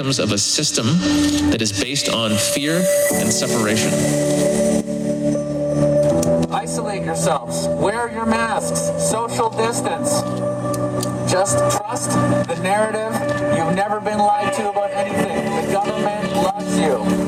victims of a system that is based on fear and separation. Isolate yourselves. Wear your masks. Social distance. Just trust the narrative. You've never been lied to about anything. The government loves you.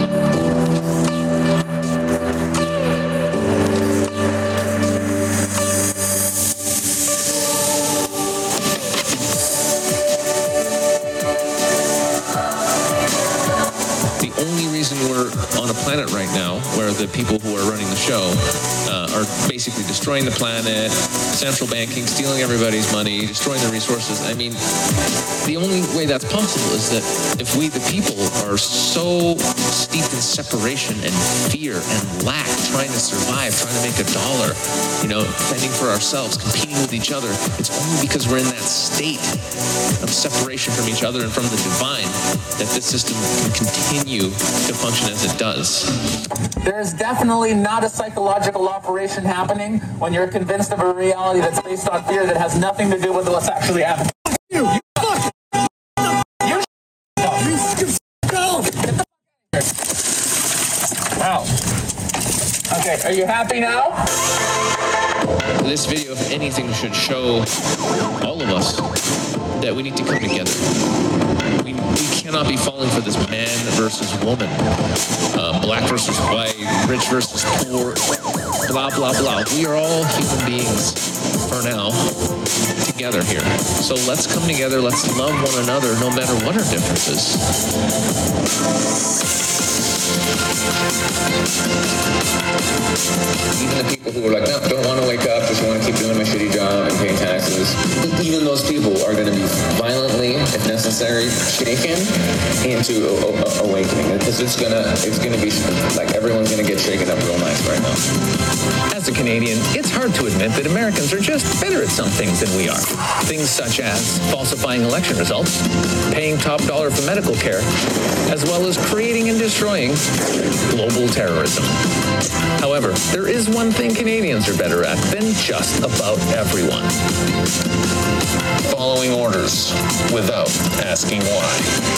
We're on a planet right now where the people who are running the show are basically destroying the planet, central banking, stealing everybody's money, destroying the resources. I mean, the only way that's possible is that if we, the people, are so steeped in separation and fear and lack, trying to survive, trying to make a dollar, fending for ourselves, competing with each other, it's only because we're in that state of separation from each other and from the divine that this system can continue to function as it does. There's definitely not a psychological operation happening when you're convinced of a reality that's based on fear that has nothing to do with what's actually happening. Wow. Okay, are you happy now? This video, if anything, should show all of us that we need to come together. We cannot be falling for this man versus woman, black versus white, rich versus poor, blah, blah, blah. We are all human beings for now together here. So let's come together. Let's love one another no matter what our differences. Even the people who are like, no, don't want to wake up, just want to keep doing my shitty job and paying taxes, even those people are going to be violently, if necessary, shaken into awakening. Because it's gonna be like everyone's going to get shaken up real nice right now. As a Canadian, it's hard to admit that Americans are just better at some things than we are. Things such as falsifying election results, paying top dollar for medical care, as well as creating and destroying global terrorism. However, there is one thing Canadians are better at than just about everyone. Following orders without asking why.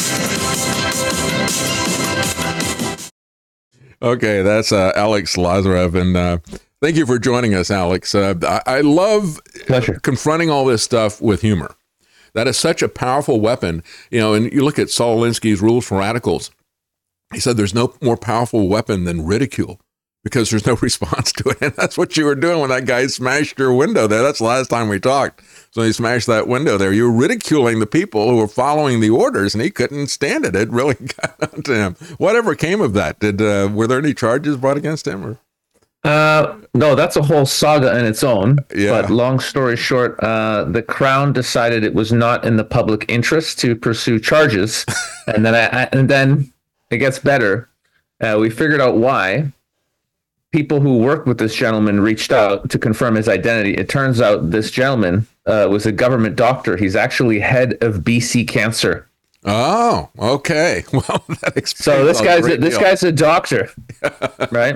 Okay, that's Alex Lazarev, and thank you for joining us, Alex. I love confronting all this stuff with humor. That is such a powerful weapon. And you look at Saul Alinsky's Rules for Radicals. He said there's no more powerful weapon than ridicule because there's no response to it. And that's what you were doing when that guy smashed your window there. That's the last time we talked. So he smashed that window there. You were ridiculing the people who were following the orders, and he couldn't stand it. It really got onto him. Whatever came of that? Were there any charges brought against him? Or? No, that's a whole saga in its own. Yeah. But long story short, the Crown decided it was not in the public interest to pursue charges. And then it gets better. We figured out why. People who worked with this gentleman reached out to confirm his identity. It turns out this gentleman was a government doctor. He's actually head of BC Cancer. Oh, okay. Well, that explains. So this guy's a doctor, right?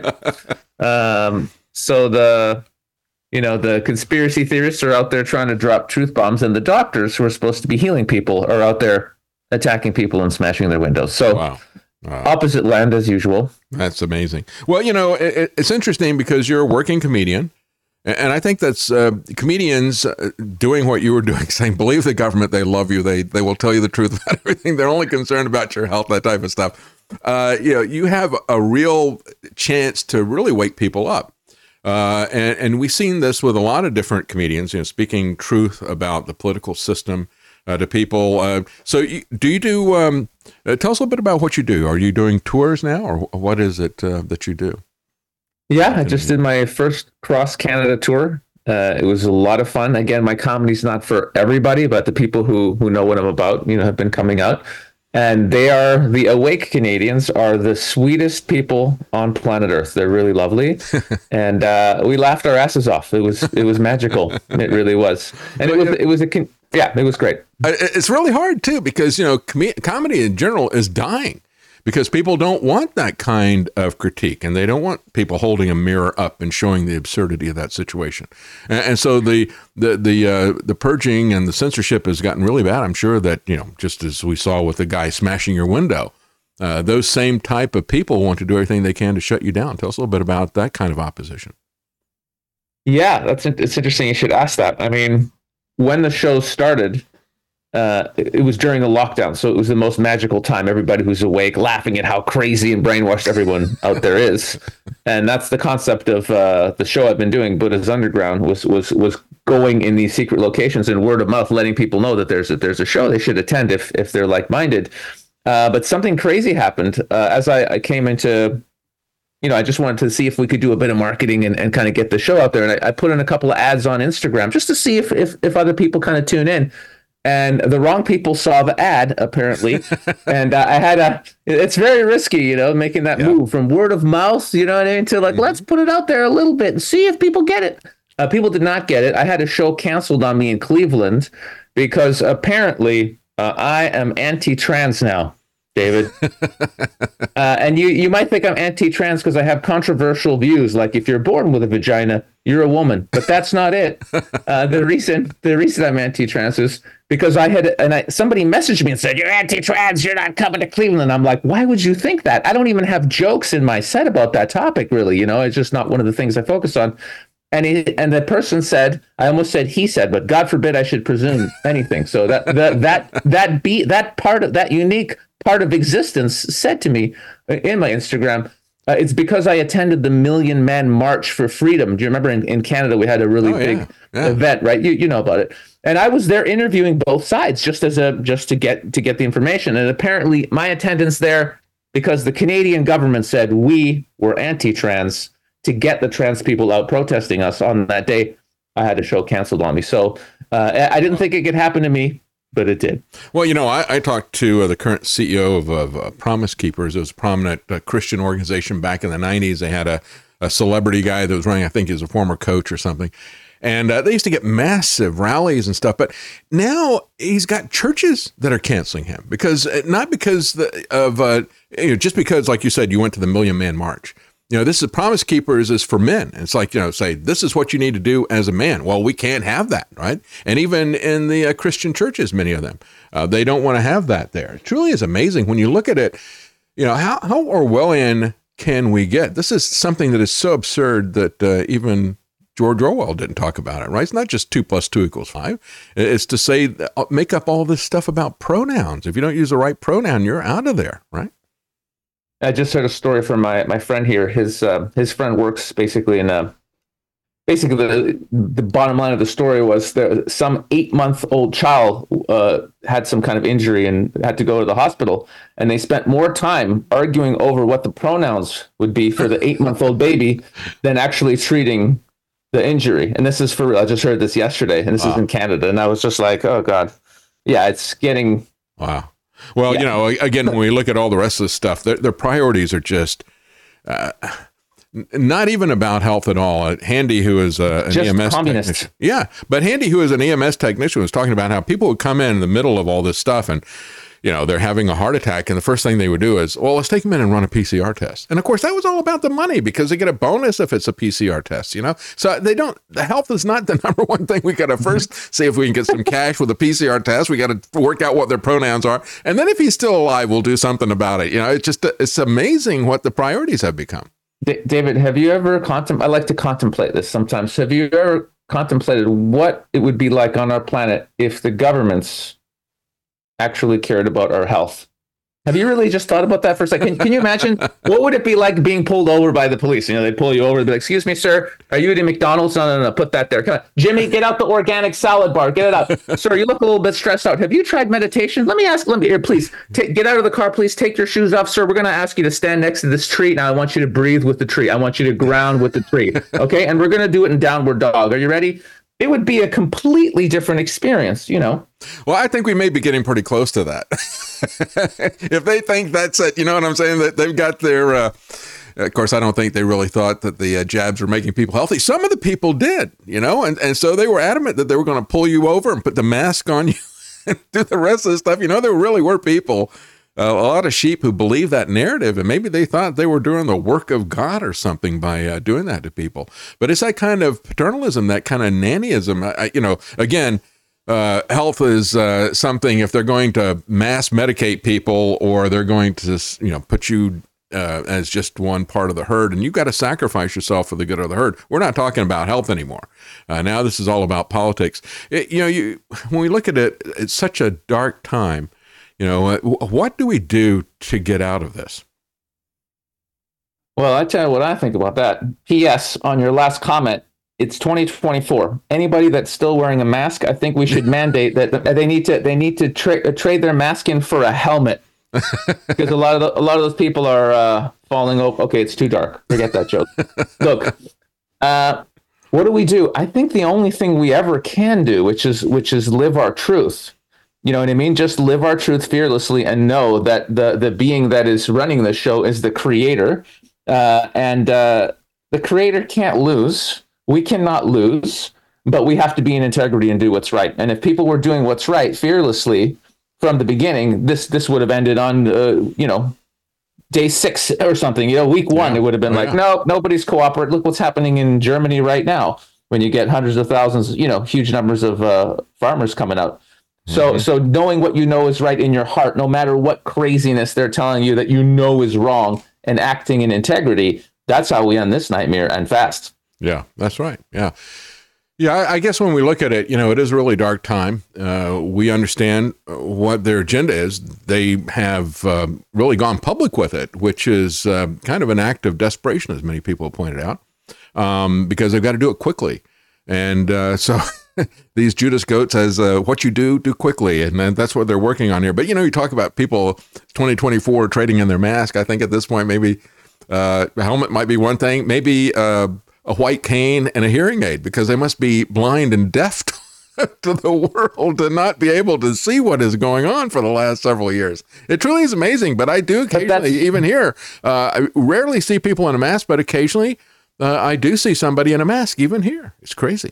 So the conspiracy theorists are out there trying to drop truth bombs, and the doctors who are supposed to be healing people are out there attacking people and smashing their windows. So wow. Opposite land as usual. That's amazing. Well, it's interesting because you're a working comedian. And I think that's comedians doing what you were doing, saying, believe the government, they love you. They will tell you the truth about everything. They're only concerned about your health, that type of stuff. You have a real chance to really wake people up. And we've seen this with a lot of different comedians, speaking truth about the political system to people. So do you do, tell us a little bit about what you do. Are you doing tours now, or what is it that you do? Yeah, I just did my first cross Canada tour. It was a lot of fun. Again, my comedy's not for everybody, but the people who know what I'm about, have been coming out. And the awake Canadians are the sweetest people on planet Earth. They're really lovely. And we laughed our asses off. It was magical. It really was. And it was great. It's really hard too, because, comedy in general is dying. because people don't want that kind of critique, and they don't want people holding a mirror up and showing the absurdity of that situation. And so the purging and the censorship has gotten really bad. I'm sure that, just as we saw with the guy smashing your window, those same type of people want to do everything they can to shut you down. Tell us a little bit about that kind of opposition. Yeah, it's interesting you should ask that. I mean, when the show started, it was during the lockdown, so it was the most magical time. Everybody who's awake, laughing at how crazy and brainwashed everyone out there is, and that's the concept of the show I've been doing. Buddha's Underground was going in these secret locations and word of mouth, letting people know that there's a show they should attend if they're like-minded. But something crazy happened as I came into. I just wanted to see if we could do a bit of marketing and kind of get the show out there. And I put in a couple of ads on Instagram just to see if other people kind of tune in. And the wrong people saw the ad, apparently. And it's very risky, making that move from word of mouth, to let's put it out there a little bit and see if people get it. People did not get it. I had a show canceled on me in Cleveland because apparently I am anti-trans now, David. And you might think I'm anti-trans because I have controversial views, like if you're born with a vagina, you're a woman. But that's not it. The reason I'm anti-trans is because somebody messaged me and said, "You're anti-trans, you're not coming to Cleveland." I'm like, why would you think that? I don't even have jokes in my set about that topic, really. It's just not one of the things I focus on. And the person said, I almost said he said, but God forbid I should presume anything. So that part of that unique part of existence said to me in my Instagram, it's because I attended the Million Man March for Freedom. Do you remember in Canada we had a really big event, right? You know about it. And I was there interviewing both sides just to get the information. And apparently my attendance there, because the Canadian government said we were anti-trans, to get the trans people out protesting us on that day, I had a show canceled on me. So I didn't think it could happen to me, but it did. Well, I talked to the current CEO of Promise Keepers. It was a prominent Christian organization back in the 90s. They had a celebrity guy that was running, I think he was a former coach or something. And they used to get massive rallies and stuff. But now he's got churches that are canceling him not because of just because, like you said, you went to the Million Man March. This is Promise Keepers is for men. It's like, say, this is what you need to do as a man. Well, we can't have that, right? And even in the Christian churches, many of them, they don't want to have that there. It truly is amazing when you look at it. How Orwellian can we get? This is something that is so absurd that even George Orwell didn't talk about it, right? It's not just 2 + 2 = 5. It's to say, make up all this stuff about pronouns. If you don't use the right pronoun, you're out of there, right? I just heard a story from my friend here. His friend works basically the bottom line of the story was that some 8-month-old child had some kind of injury and had to go to the hospital, and they spent more time arguing over what the pronouns would be for the 8-month-old baby than actually treating the injury. And this is for real. I just heard this yesterday, and this is in Canada, and I was just like, oh God, yeah, it's getting wow. Well, again, when we look at all the rest of the stuff, their priorities are just not even about health at all. Handy, who is an EMS technician. Yeah, but Handy, who is an EMS technician, was talking about how people would come in the middle of all this stuff and, they're having a heart attack. And the first thing they would do is, well, let's take them in and run a PCR test. And of course, that was all about the money because they get a bonus if it's a PCR test, So the health is not the number one thing. We got to first see if we can get some cash with a PCR test. We got to work out what their pronouns are. And then if he's still alive, we'll do something about it. It's amazing what the priorities have become. David, have you ever I like to contemplate this sometimes. Have you ever contemplated what it would be like on our planet if the governments actually cared about our health? Have you really just thought about that for a second? Can you imagine what would it be like being pulled over by the police? They'd pull you over and be like, "Excuse me, sir, are you at a McDonald's?" No, put that there. Come on. Jimmy, get out the organic salad bar. Get it out. Sir, you look a little bit stressed out. Have you tried meditation? Let me here, please. Get out of the car, please. Take your shoes off, sir. We're going to ask you to stand next to this tree. Now I want you to breathe with the tree. I want you to ground with the tree. Okay? And we're going to do it in downward dog. Are you ready? It would be a completely different experience, Well, I think we may be getting pretty close to that. If they think that's it, you know what I'm saying? That they've got their, of course, I don't think they really thought that the jabs were making people healthy. Some of the people did, and so they were adamant that they were going to pull you over and put the mask on you and do the rest of the stuff. There really were people a lot of sheep who believe that narrative, and maybe they thought they were doing the work of God or something by doing that to people. But it's that kind of paternalism, that kind of nannyism. Again, health is something, if they're going to mass medicate people, or they're going to, put you as just one part of the herd, and you've got to sacrifice yourself for the good of the herd. We're not talking about health anymore. Now this is all about politics. When we look at it, it's such a dark time. What do we do to get out of this? Well, I tell you what I think about that. P.S. on your last comment, it's 2024. Anybody that's still wearing a mask, I think we should mandate that they need to trade their mask in for a helmet, because a lot of those people are falling over. Okay, it's too dark. Forget that joke. Look, what do we do? I think the only thing we ever can do, which is live our truth. You know what I mean? Just live our truth fearlessly and know that the being that is running the show is the creator. And the creator can't lose. We cannot lose, but we have to be in integrity and do what's right. And if people were doing what's right fearlessly from the beginning, this would have ended on, day 6 or something. Week 1, it would have been no, nobody's cooperating. Look what's happening in Germany right now when you get hundreds of thousands, huge numbers of farmers coming out. So knowing what you know is right in your heart, no matter what craziness they're telling you that is wrong, and acting in integrity, that's how we end this nightmare, and fast. Yeah, that's right. Yeah. Yeah, I guess when we look at it, it is a really dark time. We understand what their agenda is. They have really gone public with it, which is kind of an act of desperation, as many people have pointed out, because they've got to do it quickly. And so these Judas goats says, what you do quickly. And that's what they're working on here. But, you talk about people 2024 trading in their mask. I think at this point, maybe a helmet might be one thing, maybe a white cane and a hearing aid, because they must be blind and deaf to the world to not be able to see what is going on for the last several years. It truly is amazing. But I do occasionally, even here, I rarely see people in a mask, but occasionally I do see somebody in a mask, even here. It's crazy.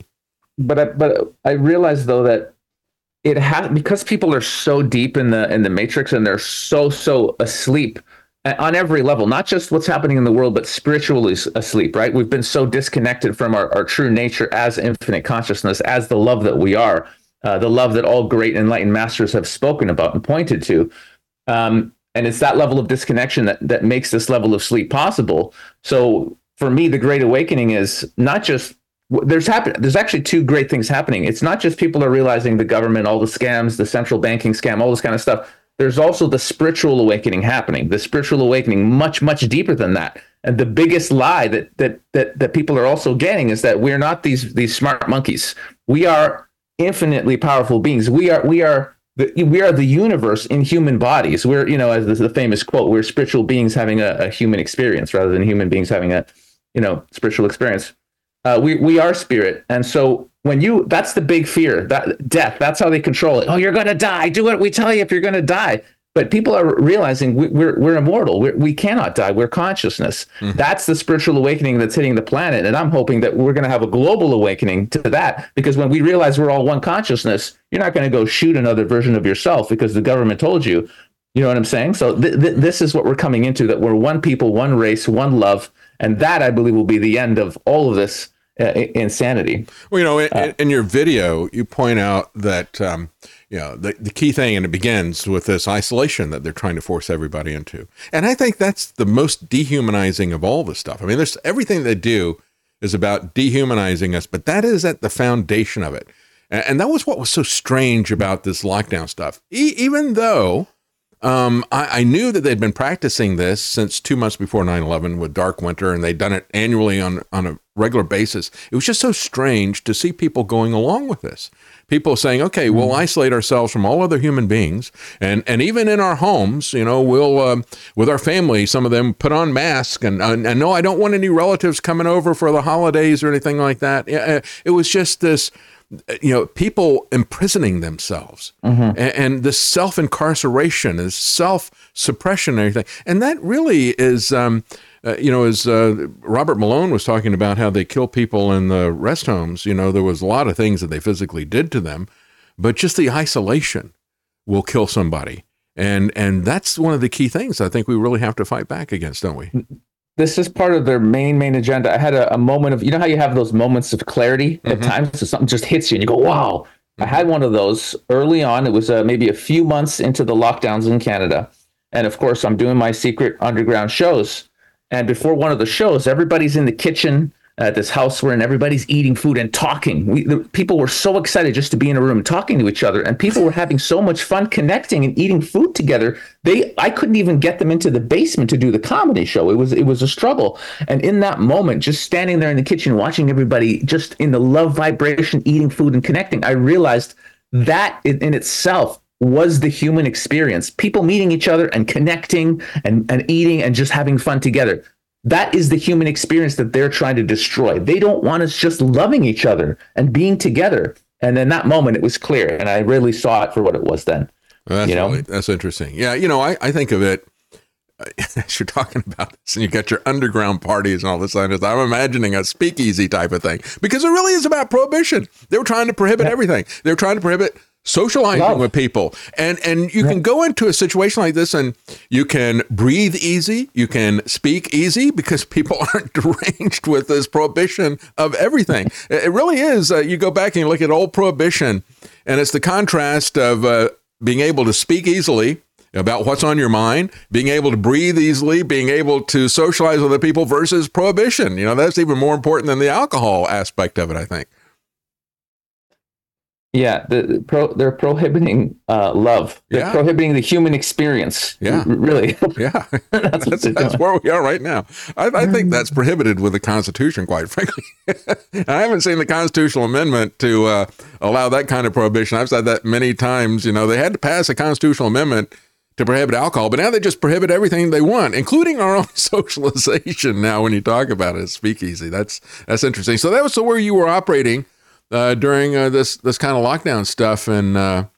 But I realize, though, that it has, because people are so deep in the matrix, and they're so asleep on every level, not just what's happening in the world, but spiritually asleep, right? We've been so disconnected from our true nature as infinite consciousness, as the love that we are, the love that all great enlightened masters have spoken about and pointed to. And it's that level of disconnection that makes this level of sleep possible. So for me, the Great Awakening is not just, there's actually 2 great things happening. It's not just people are realizing the government, all the scams, the central banking scam, all this kind of stuff. There's also the spiritual awakening happening. The spiritual awakening much, much deeper than that. And the biggest lie that people are also getting is that we're not these smart monkeys. We are infinitely powerful beings. We are the universe in human bodies. We're, as the famous quote, we're spiritual beings having a human experience rather than human beings having a spiritual experience. We are spirit. And so that's the big fear, that death, that's how they control it. Oh, you're going to die. Do what we tell you if you're going to die. But people are realizing we're immortal. We cannot die. We're consciousness. Mm-hmm. That's the spiritual awakening that's hitting the planet. And I'm hoping that we're going to have a global awakening to that, because when we realize we're all one consciousness, you're not going to go shoot another version of yourself because the government told you. You know what I'm saying? So this is what we're coming into, that we're one people, one race, one love. And that, I believe, will be the end of all of this insanity. Well, in your video, you point out that, the key thing, and it begins with this isolation that they're trying to force everybody into. And I think that's the most dehumanizing of all this stuff. I mean, there's everything they do is about dehumanizing us, but that is at the foundation of it. And that was what was so strange about this lockdown stuff. Even though I knew that they'd been practicing this since 2 months before 9/11 with Dark Winter, and they'd done it annually on a regular basis. It was just so strange to see people going along with this. People saying, okay, we'll isolate ourselves from all other human beings. And even in our homes, we'll, with our family, some of them put on masks. And no, I don't want any relatives coming over for the holidays or anything like that. It was just this, people imprisoning themselves, and this self-incarceration, this self-suppression and everything. And that really is, as Robert Malone was talking about how they kill people in the rest homes, there was a lot of things that they physically did to them, but just the isolation will kill somebody. And that's one of the key things I think we really have to fight back against, don't we? This is part of their main agenda. I had a moment of, you know how you have those moments of clarity at times, so something just hits you and you go, wow. I had one of those early on. It was maybe a few months into the lockdowns in Canada. And of course, I'm doing my secret underground shows. And before one of the shows, everybody's in the kitchen at this house where everybody's eating food and talking. The people were so excited just to be in a room talking to each other, and people were having so much fun connecting and eating food together. I couldn't even get them into the basement to do the comedy show. It was a struggle. And in that moment, just standing there in the kitchen, watching everybody just in the love vibration, eating food and connecting, I realized that in itself was the human experience. People meeting each other and connecting and eating and just having fun together. That is the human experience that they're trying to destroy. They don't want us just loving each other and being together. And in that moment, it was clear. And I really saw it for what it was then. Well, that's interesting. Yeah. I think of it, as you're talking about this and you got your underground parties and all this kind of stuff, I'm imagining a speakeasy type of thing, because it really is about prohibition. They were trying to prohibit everything. They were trying to prohibit socializing with people. And you can go into a situation like this and you can breathe easy, you can speak easy, because people aren't deranged with this prohibition of everything. It really is. You go back and you look at old prohibition, and it's the contrast of being able to speak easily about what's on your mind, being able to breathe easily, being able to socialize with other people, versus prohibition. That's even more important than the alcohol aspect of it, I think. Yeah, they're prohibiting love. They're prohibiting the human experience. Yeah, really. Yeah, that's where we are right now. I think that's prohibited with the Constitution, quite frankly. I haven't seen the constitutional amendment to allow that kind of prohibition. I've said that many times. They had to pass a constitutional amendment to prohibit alcohol, but now they just prohibit everything they want, including our own socialization. Now, when you talk about it, speakeasy, that's interesting. So that was where you were operating during this kind of lockdown stuff in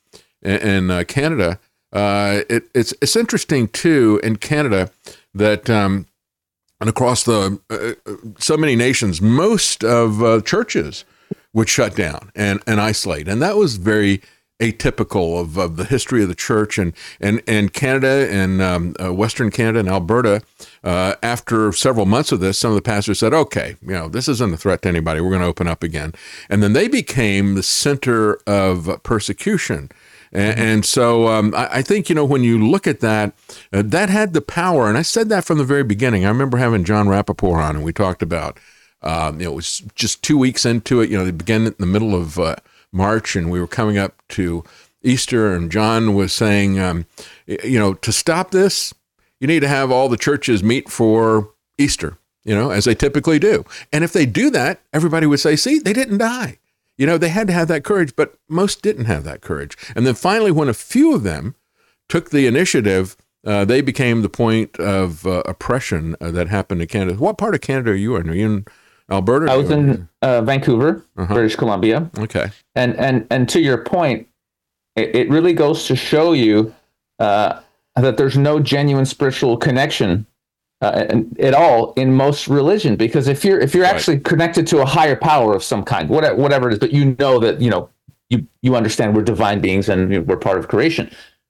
Canada. It's interesting too in Canada that and across so many nations, most of churches would shut down and isolate, and that was very atypical of the history of the church and Canada and Western Canada and Alberta. After several months of this, some of the pastors said, okay, this isn't a threat to anybody. We're going to open up again. And then they became the center of persecution. And so I think, when you look at that, that had the power. And I said that from the very beginning. I remember having John Rappaport on, and we talked about, it was just 2 weeks into it. They began in the middle of March, and we were coming up to Easter, and John was saying, to stop this, you need to have all the churches meet for Easter, as they typically do. And if they do that, everybody would say, see, they didn't die. They had to have that courage, but most didn't have that courage. And then finally, when a few of them took the initiative, they became the point of oppression that happened in Canada. What part of Canada are you in? Are you in Alberta? I was in Vancouver, British Columbia. Okay. And to your point, it really goes to show you that there's no genuine spiritual connection at all in most religion, because if you're actually connected to a higher power of some kind, whatever it is, but that you understand we're divine beings and we're part of creation.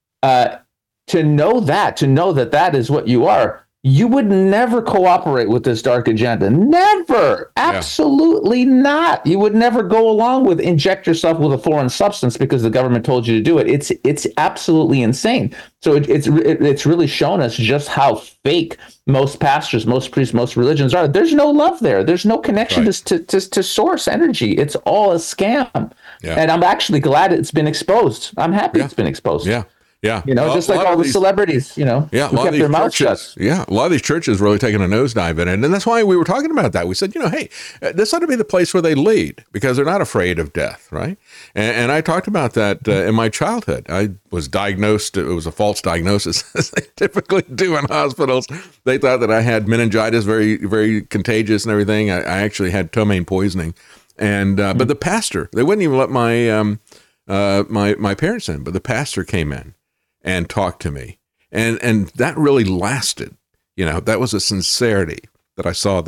To know that is what you are. You would never cooperate with this dark agenda. Never. Absolutely not. You would never go along with inject yourself with a foreign substance because the government told you to do it. It's absolutely insane. So it's really shown us just how fake most pastors, most priests, most religions are. There's no love there. There's no connection to source energy. It's all a scam. Yeah. And I'm actually glad it's been exposed. I'm happy it's been exposed. Yeah. Yeah. Just like all the celebrities, who kept their mouths shut. Yeah. A lot of these churches really taking a nosedive in it. And that's why we were talking about that. We said, hey, this ought to be the place where they lead, because they're not afraid of death, right? And I talked about that in my childhood. I was diagnosed. It was a false diagnosis, as they typically do in hospitals. They thought that I had meningitis, very, very contagious and everything. I actually had ptomaine poisoning. And but the pastor, they wouldn't even let my my parents in, but the pastor came in and talked to me. And that really lasted. That was a sincerity that I saw there.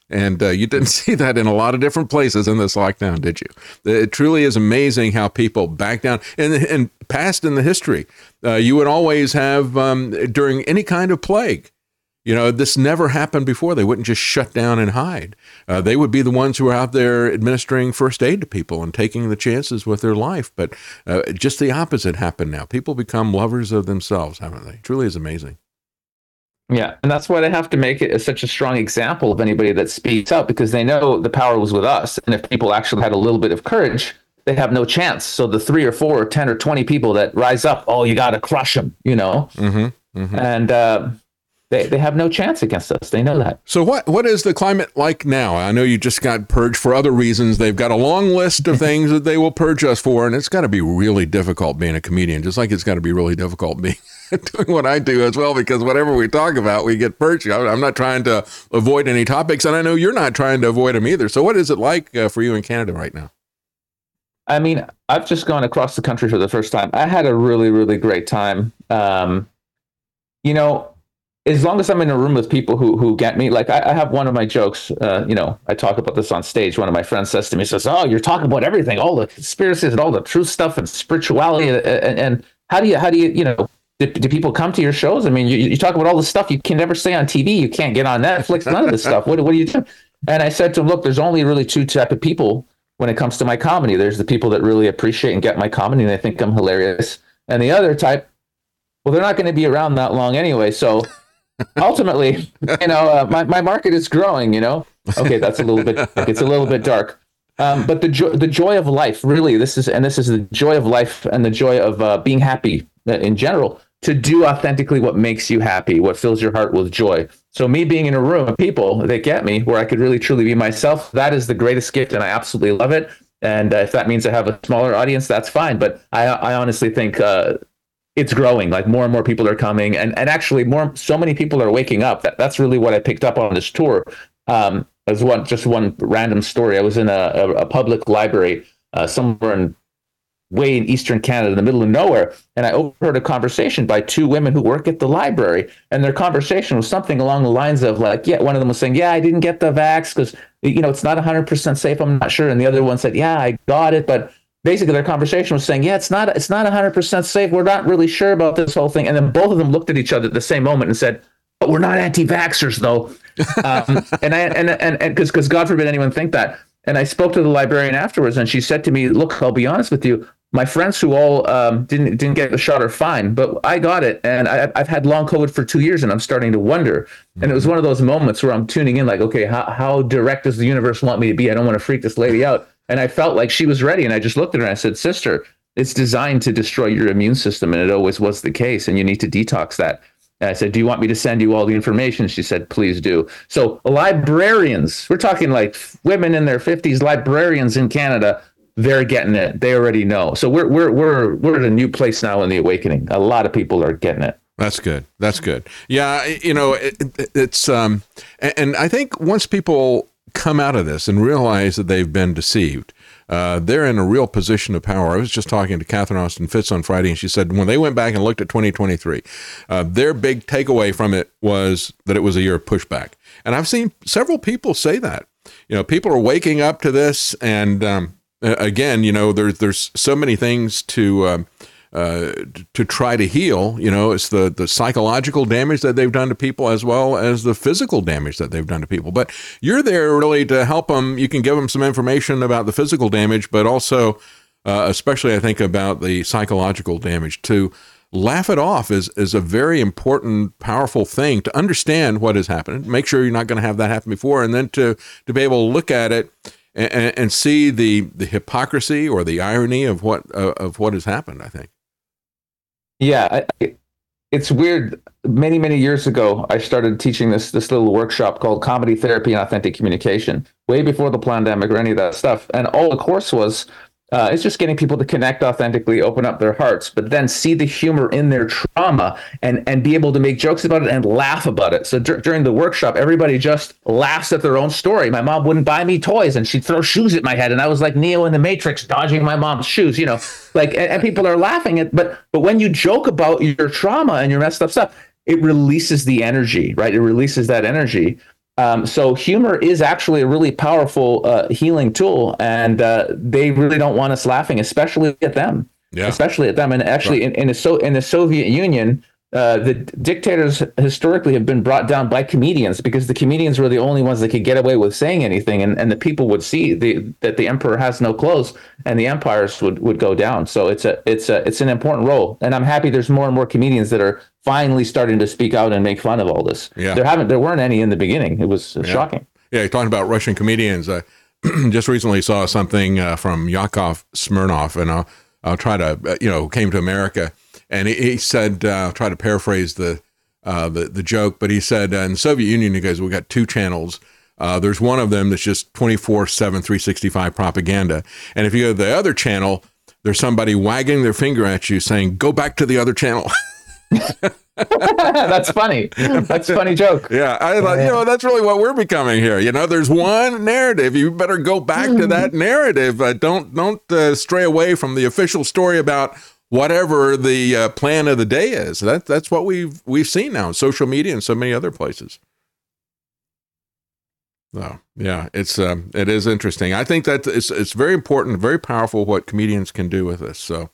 And you didn't see that in a lot of different places in this lockdown, did you? It truly is amazing how people back down. And past in the history, you would always have, during any kind of plague, this never happened before. They wouldn't just shut down and hide. They would be the ones who are out there administering first aid to people and taking the chances with their life. But just the opposite happened now. People become lovers of themselves, haven't they? It truly is amazing. Yeah, and that's why they have to make it as such a strong example of anybody that speaks out, because they know the power was with us. And if people actually had a little bit of courage, they have no chance. So the 3 or 4 or 10 or 20 people that rise up, you got to crush them, And they have no chance against us. They know that. So what is the climate like now? I know you just got purged for other reasons. They've got a long list of things that they will purge us for, and it's got to be really difficult being a comedian, just like it's got to be really difficult being doing what I do as well, because whatever we talk about, we get purged. I'm not trying to avoid any topics, and I know you're not trying to avoid them either. So what is it like for you in Canada right now? I mean, I've just gone across the country for the first time. I had a really, really great time. As long as I'm in a room with people who get me, like I have one of my jokes, I talk about this on stage. One of my friends says to me, you're talking about everything, all the conspiracies and all the truth stuff and spirituality. And how do you, do people come to your shows? I mean, you talk about all the stuff you can never say on TV. You can't get on Netflix, none of this stuff. What do you do? And I said to him, look, there's only really 2 types of people when it comes to my comedy. There's the people that really appreciate and get my comedy and they think I'm hilarious. And the other type, well, they're not going to be around that long anyway. So ultimately, my market is growing, Okay, that's it's a little bit dark. But the joy of life, really, this is the joy of life and the joy of being happy in general, to do authentically what makes you happy, what fills your heart with joy. So me being in a room of people that get me, where I could really truly be myself, that is the greatest gift, and I absolutely love it. And if that means I have a smaller audience, that's fine. But I honestly think it's growing. Like more and more people are coming, and actually so many people are waking up. That's really what I picked up on this tour. As one random story, I was in a public library somewhere way in Eastern Canada, in the middle of nowhere, and I overheard a conversation by 2 women who work at the library, and their conversation was something along the lines of like, one of them was saying, I didn't get the vax because it's not 100% safe, I'm not sure, and the other one said, I got it, but basically their conversation was saying, it's not 100% safe, we're not really sure about this whole thing, and then both of them looked at each other at the same moment and said, but we're not anti-vaxxers though. And because God forbid anyone think that. And I spoke to the librarian afterwards, and she said to me, look, I'll be honest with you, my friends who all didn't get the shot are fine, but I got it, and I've had long COVID for 2 years, and I'm starting to wonder. And it was one of those moments where I'm tuning in, like, okay, how direct does the universe want me to be? I don't want to freak this lady out. And I felt like she was ready, and I just looked at her and I said, sister, it's designed to destroy your immune system, and it always was the case, and you need to detox that. And I said, do you want me to send you all the information? She said, please do. So librarians, we're talking like women in their 50s, librarians in Canada, they're getting it. They already know. So we're at a new place now in the awakening. A lot of people are getting it. That's good. That's good. Yeah, it's and I think once people come out of this and realize that they've been deceived, they're in a real position of power. I was just talking to Catherine Austin Fitts on Friday, and she said when they went back and looked at 2023, their big takeaway from it was that it was a year of pushback. And I've seen several people say that. People are waking up to this, and again, there's so many things to try to heal. It's the psychological damage that they've done to people as well as the physical damage that they've done to people. But you're there really to help them. You can give them some information about the physical damage, but also, especially I think about the psychological damage. To laugh it off is a very important, powerful thing to understand what has happened. Make sure you're not going to have that happen before, and then to be able to look at it and see the hypocrisy or the irony of what has happened, I think. Yeah, it's weird. Many, many years ago, I started teaching this little workshop called Comedy Therapy and Authentic Communication, way before the pandemic or any of that stuff. And all the course was, it's just getting people to connect authentically, open up their hearts, but then see the humor in their trauma and be able to make jokes about it and laugh about it. So during the workshop, everybody just laughs at their own story. My mom wouldn't buy me toys, and she'd throw shoes at my head, and I was like Neo in the Matrix dodging my mom's shoes, and people are laughing at, but when you joke about your trauma and your messed up stuff, it releases the energy, right? It releases that energy. So humor is actually a really powerful healing tool, and they really don't want us laughing, especially at them. Yeah. Especially at them. And actually, in the Soviet Union, the dictators historically have been brought down by comedians, because the comedians were the only ones that could get away with saying anything, and the people would see that the emperor has no clothes, and the empires would go down. So it's an important role, and I'm happy there's more and more comedians that are finally starting to speak out and make fun of all this. Yeah. There weren't any in the beginning. It was shocking. Yeah, you're talking about Russian comedians. Just recently saw something from Yakov Smirnoff, and I'll try to, came to America, and he said, I'll try to paraphrase the joke, but he said, in the Soviet Union, he goes, we got 2 channels. There's one of them that's just 24/7, 365 propaganda. And if you go to the other channel, there's somebody wagging their finger at you saying, go back to the other channel. That's funny. That's a funny joke. Yeah, I thought, that's really what we're becoming here. There's one narrative. You better go back to that narrative. Don't stray away from the official story about whatever the plan of the day is. That's what we've seen now in social media and so many other places. So yeah, it is interesting. I think that it's very important, very powerful what comedians can do with this. So.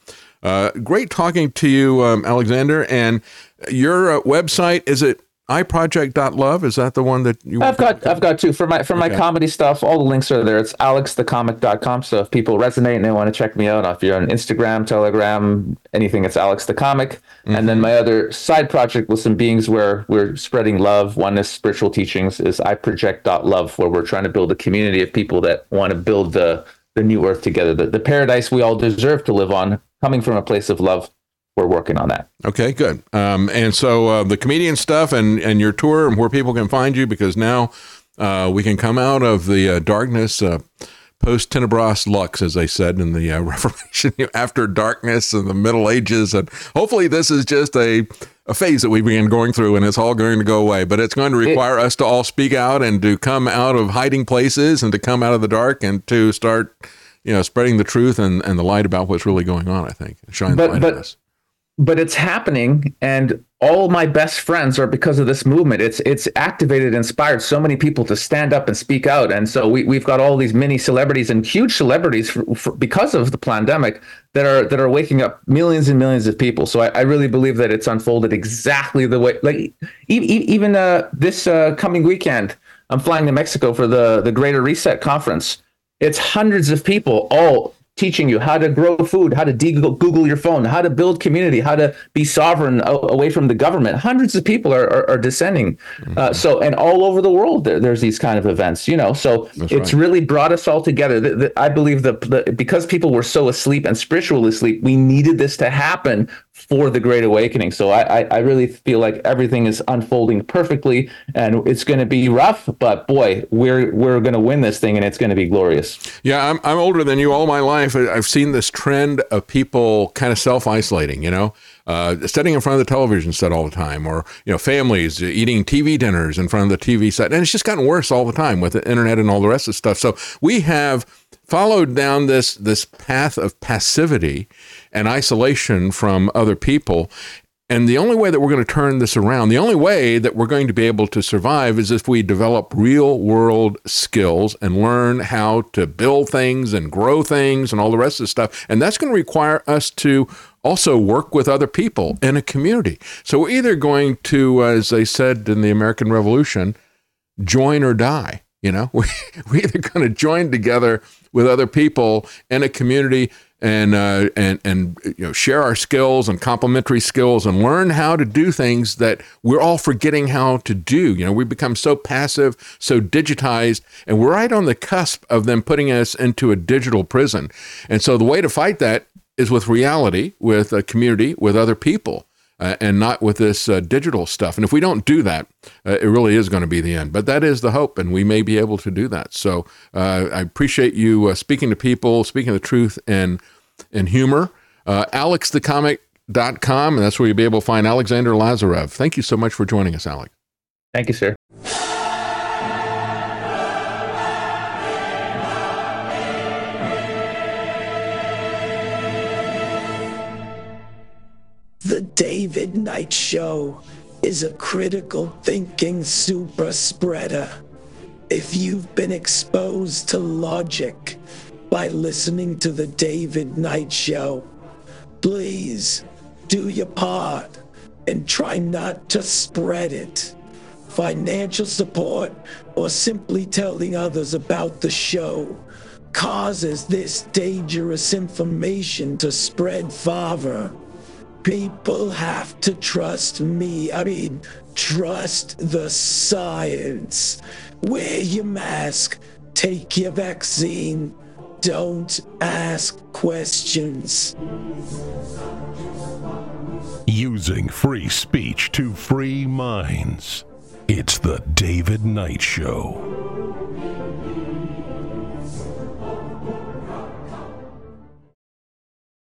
Great talking to you, Alexander. And your website, is it iproject.love? Is that the one that you? I've got 2 for my comedy stuff. All the links are there. It's alexthecomic.com. So if people resonate and they want to check me out, if you're on Instagram, Telegram, anything, it's Alex the Comic. Mm-hmm. And then my other side project with some beings where we're spreading love, oneness, spiritual teachings, is iproject.love, where we're trying to build a community of people that want to build the new earth together, the paradise we all deserve to live on, coming from a place of love. We're working on that. Okay, good. And so the comedian stuff and your tour and where people can find you, because now we can come out of the darkness, post tenebras lux, as they said in the Reformation, after darkness and the Middle Ages. And hopefully this is just a phase that we began going through, and it's all going to go away. But it's going to require us to all speak out and to come out of hiding places and to come out of the dark and to start, spreading the truth and the light about what's really going on, I think. Shine the light on us. But it's happening, and all my best friends are because of this movement. It's activated, inspired so many people to stand up and speak out. And so we've got all these mini celebrities and huge celebrities because of the pandemic that are waking up millions and millions of people. So I really believe that it's unfolded exactly the way, like even this coming weekend, I'm flying to Mexico for the Greater Reset Conference. It's hundreds of people all teaching you how to grow food, how to Google your phone, how to build community, how to be sovereign away from the government. Hundreds of people are descending. Mm-hmm. And all over the world, there's these kind of events, so that's it's right. Really brought us all together. I believe because people were so asleep and spiritually asleep, we needed this to happen for the Great Awakening. So I really feel like everything is unfolding perfectly, and it's going to be rough, but boy, we're going to win this thing, and it's going to be glorious. Yeah, I'm older than you all my life. I've seen this trend of people kind of self-isolating, sitting in front of the television set all the time, or, families eating TV dinners in front of the TV set. And it's just gotten worse all the time with the internet and all the rest of the stuff. So we have followed down this path of passivity and isolation from other people. And the only way that we're going to turn this around, the only way that we're going to be able to survive, is if we develop real world skills and learn how to build things and grow things and all the rest of the stuff. And that's going to require us to also work with other people in a community. So we're either going to, as they said in the American Revolution, join or die. We're either going to join together with other people in a community and share our skills and complementary skills and learn how to do things that we're all forgetting how to do. We become so passive, so digitized, and we're right on the cusp of them putting us into a digital prison. And so the way to fight that is with reality, with a community, with other people. And not with this digital stuff. And if we don't do that, it really is going to be the end. But that is the hope, and we may be able to do that. So I appreciate you speaking to people, speaking the truth in humor. AlexTheComic.com, and that's where you'll be able to find Alexander Lazarev. Thank you so much for joining us, Alex. Thank you, sir. The David Knight Show is a critical thinking super spreader. If you've been exposed to logic by listening to the David Knight Show, please do your part and try not to spread it. Financial support or simply telling others about the show causes this dangerous information to spread farther. People have to trust me. Trust the science. Wear your mask. Take your vaccine. Don't ask questions. Using free speech to free minds. It's the David Knight Show.